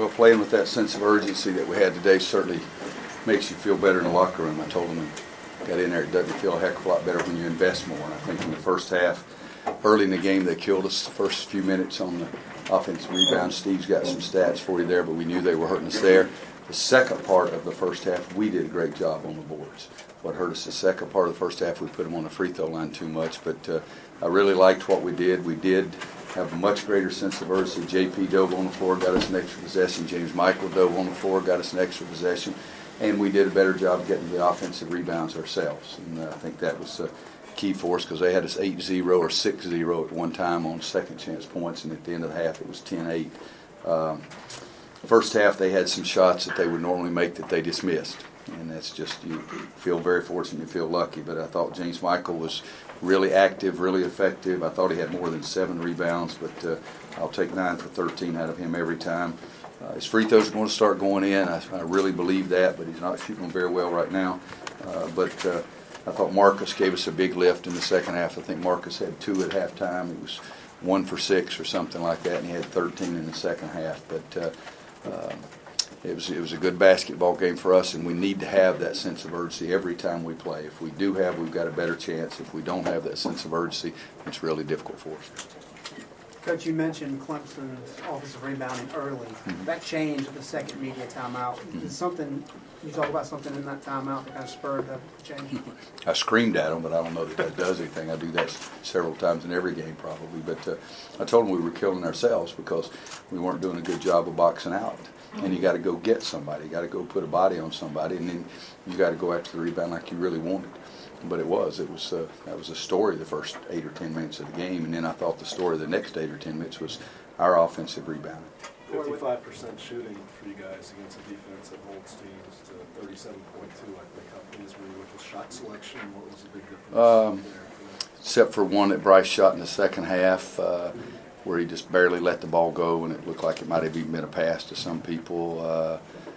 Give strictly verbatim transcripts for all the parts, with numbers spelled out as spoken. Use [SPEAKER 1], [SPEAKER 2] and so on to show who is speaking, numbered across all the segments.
[SPEAKER 1] Well, playing with that sense of urgency that we had today certainly makes you feel better in the locker room. I told them I got in there, it doesn't feel a heck of a lot better when you invest more. And I think in the first half, early in the game, they killed us the first few minutes on the offensive rebound. Steve's got some stats for you there, but we knew they were hurting us there. The second part of the first half, we did a great job on the boards. What hurt us the second part of the first half, we put them on the free throw line too much. But uh, I really liked what we did. We did have a much greater sense of urgency. J P dove on the floor, got us an extra possession. James Michael dove on the floor, got us an extra possession. And we did a better job getting the offensive rebounds ourselves. And uh, I think that was uh, key for us because they had us eight zero or six zero at one time on second chance points, and at the end of the half it was ten eight. Um, first half they had some shots that they would normally make that they dismissed. And that's just, you feel very fortunate, you feel lucky. But I thought James Michael was really active, really effective. I thought he had more than seven rebounds, but uh, I'll take nine for thirteen out of him every time. Uh, his free throws are going to start going in. I, I really believe that, but he's not shooting them very well right now. Uh, but uh, I thought Marcus gave us a big lift in the second half. I think Marcus had two at halftime. He was one for six or something like that, and he had thirteen in the second half. But uh, uh, It was it was a good basketball game for us, and we need to have that sense of urgency every time we play. If we do have, we've got a better chance. If we don't have that sense of urgency, it's really difficult for us.
[SPEAKER 2] Coach, you mentioned Clemson's offensive rebounding early.
[SPEAKER 1] Mm-hmm.
[SPEAKER 2] That changed at the second media timeout.
[SPEAKER 1] Mm-hmm.
[SPEAKER 2] Is something, you talk about something in that timeout that kind of spurred the change?
[SPEAKER 1] I screamed at them, but I don't know that that does anything. I do that several times in every game probably. But uh, I told them we were killing ourselves because we weren't doing a good job of boxing out. And you got to go get somebody. You got to go put a body on somebody, and then you got to go after the rebound like you really wanted. But it was, it was, uh, that was a story the first eight or ten minutes of the game, and then I thought the story the next eight or ten minutes was our offensive rebound.
[SPEAKER 3] Fifty-five percent shooting for you guys against a defense that holds teams to thirty-seven point two. I think how pleased were you with the shot selection? What was the big difference
[SPEAKER 1] um,
[SPEAKER 3] there?
[SPEAKER 1] Except for one that Bryce shot in the second half. Uh, where he just barely let the ball go, and it looked like it might have even been a pass to some people. Uh, uh,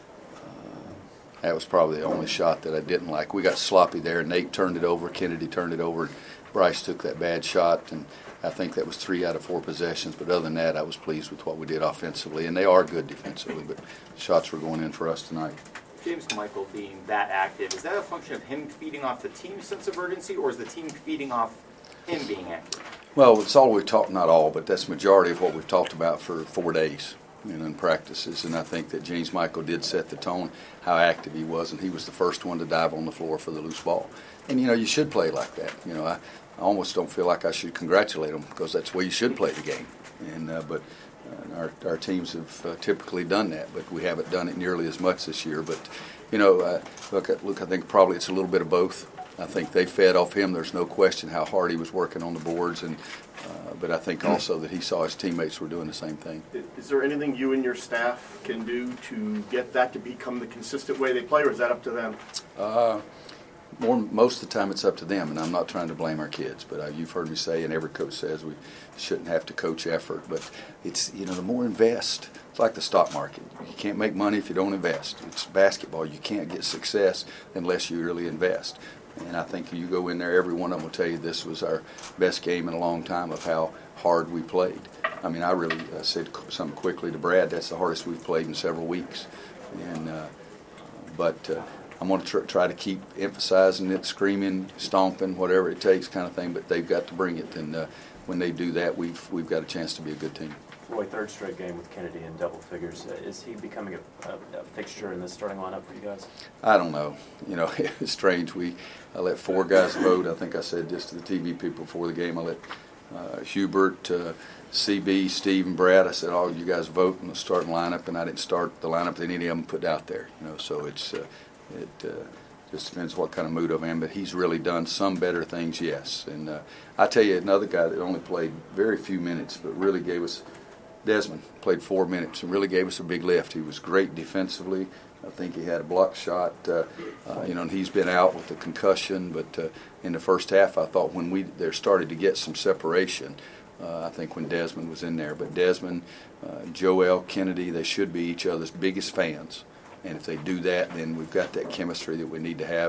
[SPEAKER 1] that was probably the only shot that I didn't like. We got sloppy there. Nate turned it over. Kennedy turned it over. Bryce took that bad shot, and I think that was three out of four possessions. But other than that, I was pleased with what we did offensively, and they are good defensively, but shots were going in for us tonight.
[SPEAKER 4] James Michael being that active, is that a function of him feeding off the team's sense of urgency, or is the team feeding off him being active?
[SPEAKER 1] Well, it's all we've talked, not all, but that's majority of what we've talked about for four days, you know, in practices. And I think that James Michael did set the tone, how active he was, and he was the first one to dive on the floor for the loose ball. And, you know, you should play like that. You know, I, I almost don't feel like I should congratulate him because that's the way you should play the game. And uh, But uh, our, our teams have uh, typically done that, but we haven't done it nearly as much this year. But, you know, uh, look, look, I think probably it's a little bit of both. I think they fed off him. There's no question how hard he was working on the boards, and uh, but I think also that he saw his teammates were doing the same thing.
[SPEAKER 5] Is there anything you and your staff can do to get that to become the consistent way they play, or is that up to them?
[SPEAKER 1] Uh, more, most of the time it's up to them, and I'm not trying to blame our kids, but uh, you've heard me say, and every coach says we shouldn't have to coach effort, but it's, you know, the more invest. It's like the stock market. You can't make money if you don't invest. It's basketball. You can't get success unless you really invest. And I think you go in there, every one of them will tell you this was our best game in a long time of how hard we played. I mean, I really uh, said something quickly to Brad, that's the hardest we've played in several weeks. And uh, But uh, I'm going to tr- try to keep emphasizing it, screaming, stomping, whatever it takes kind of thing, but they've got to bring it. And uh, when they do that, we've, we've got a chance to be a good team.
[SPEAKER 6] Roy, third straight game with Kennedy in double figures. Uh, is he becoming a, a, a fixture in the starting lineup for you guys?
[SPEAKER 1] I don't know. You know, it's strange. We I let four guys vote. I think I said this to the T V people before the game. I let uh, Hubert, uh, C B, Steve, and Brad. I said, "All you guys vote in the starting lineup," and I didn't start the lineup that any of them put out there. You know, so it's uh, it uh, just depends what kind of mood I'm in. But he's really done some better things, yes. And uh, I tell you, another guy that only played very few minutes, but really gave us. Desmond played four minutes and really gave us a big lift. He was great defensively. I think he had a block shot, uh, uh, you know, and he's been out with a concussion. But uh, in the first half, I thought when we there started to get some separation, uh, I think when Desmond was in there. But Desmond, uh, Joel, Kennedy, they should be each other's biggest fans. And if they do that, then we've got that chemistry that we need to have. And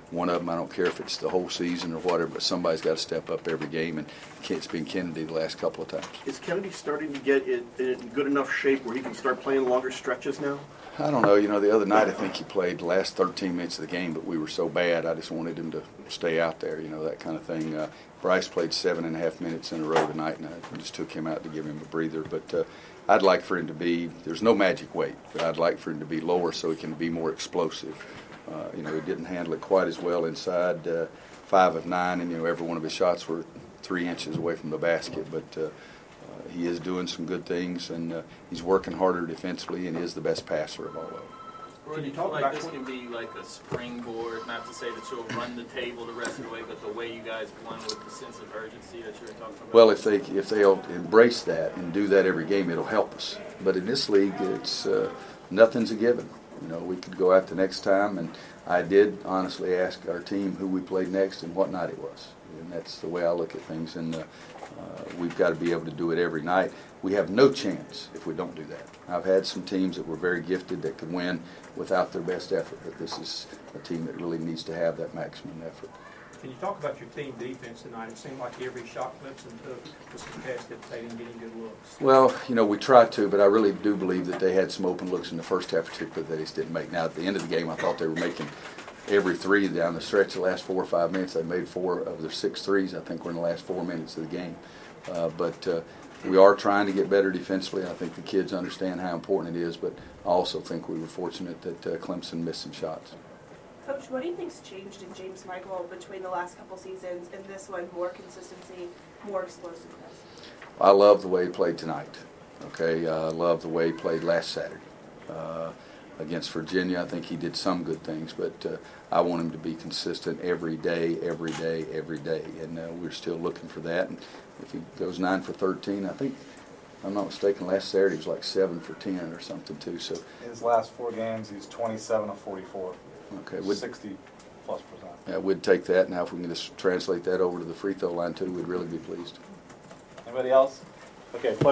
[SPEAKER 1] one of them, I don't care if it's the whole season or whatever, but somebody's got to step up every game, and it's been Kennedy the last couple of times.
[SPEAKER 5] Is Kennedy starting to get in, in good enough shape where he can start playing longer stretches now?
[SPEAKER 1] I don't know. You know, the other night I think he played the last thirteen minutes of the game, but we were so bad I just wanted him to stay out there, you know, that kind of thing. Uh, Bryce played seven and a half minutes in a row tonight, and I just took him out to give him a breather. But uh, I'd like for him to be, there's no magic weight, but I'd like for him to be lower so he can be more explosive. Uh, you know, he didn't handle it quite as well inside, uh, five of nine, and, you know, every one of his shots were three inches away from the basket. But uh, uh, he is doing some good things, and uh, he's working harder defensively and is the best passer of all of them.
[SPEAKER 7] Roy, do you feel like this can be like a springboard, not to say that you'll run the table the rest of the way, but the way you guys won with the sense of urgency that you were talking about?
[SPEAKER 1] Well, if they if they'll embrace that and do that every game, it'll help us. But in this league, it's uh, nothing's a given. You know, we could go out the next time, and I did honestly ask our team who we played next and what night it was. And that's the way I look at things. And uh, uh, we've got to be able to do it every night. We have no chance if we don't do that. I've had some teams that were very gifted that could win without their best effort. But this is a team that really needs to have that maximum effort.
[SPEAKER 8] Can you talk about your team defense tonight? It seemed like every shot Clemson took was contested. They didn't get any good looks.
[SPEAKER 1] Well, you know, we tried to, but I really do believe that they had some open looks in the first half, particularly that they just didn't make. Now, at the end of the game, I thought they were making every three down the stretch. The last four or five minutes, they made four of their six threes. I think were in the last four minutes of the game. Uh, but uh, we are trying to get better defensively. I think the kids understand how important it is, but I also think we were fortunate that uh, Clemson missed some shots.
[SPEAKER 9] Coach, what do you think's changed in James Michael between the last couple seasons and this one? More consistency, more explosiveness.
[SPEAKER 1] I love the way he played tonight. Okay, I love the way he played last Saturday uh, against Virginia. I think he did some good things, but uh, I want him to be consistent every day, every day, every day, and uh, we're still looking for that. And if he goes nine for thirteen, I think, if I'm not mistaken, last Saturday he was like seven for ten or something too. So
[SPEAKER 10] his last four games, he's twenty-seven of forty-four.
[SPEAKER 1] Okay, we'd,
[SPEAKER 10] sixty plus percent.
[SPEAKER 1] Yeah, we'd take that. Now, if we can just translate that over to the free throw line too, we'd really be pleased.
[SPEAKER 10] Anybody else? Okay.